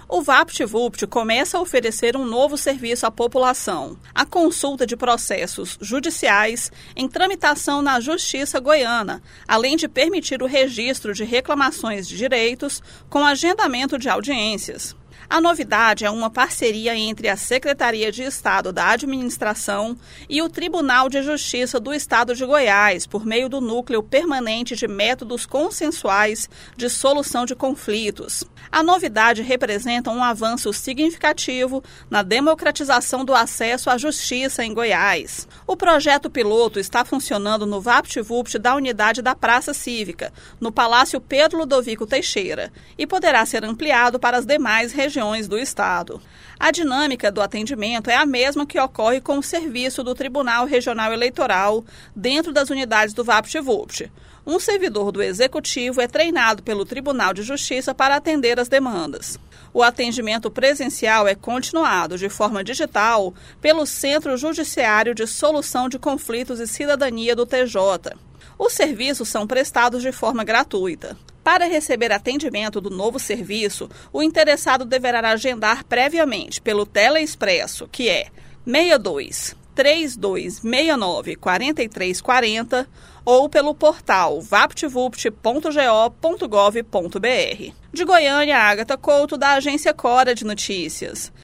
O VaptVupt começa a oferecer um novo serviço à população, a consulta de processos judiciais em tramitação na Justiça Goiana, além de permitir o registro de reclamações de direitos com agendamento de audiências. A novidade é uma parceria entre a Secretaria de Estado da Administração e o Tribunal de Justiça do Estado de Goiás, por meio do Núcleo Permanente de Métodos Consensuais de Solução de Conflitos. A novidade representa um avanço significativo na democratização do acesso à justiça em Goiás. O projeto piloto está funcionando no VaptVupt da unidade da Praça Cívica, no Palácio Pedro Ludovico Teixeira, e poderá ser ampliado para as demais regiões do Estado. A dinâmica do atendimento é a mesma que ocorre com o serviço do Tribunal Regional Eleitoral dentro das unidades do VaptVupt. Um servidor do Executivo é treinado pelo Tribunal de Justiça para atender as demandas. O atendimento presencial é continuado de forma digital pelo Centro Judiciário de Solução de Conflitos e Cidadania do TJ. Os serviços são prestados de forma gratuita. Para receber atendimento do novo serviço, o interessado deverá agendar previamente pelo Teleexpresso, que é 62 3269 4340, ou pelo portal vaptvupt.go.gov.br. De Goiânia, Ágata Couto, da Agência Cora de Notícias.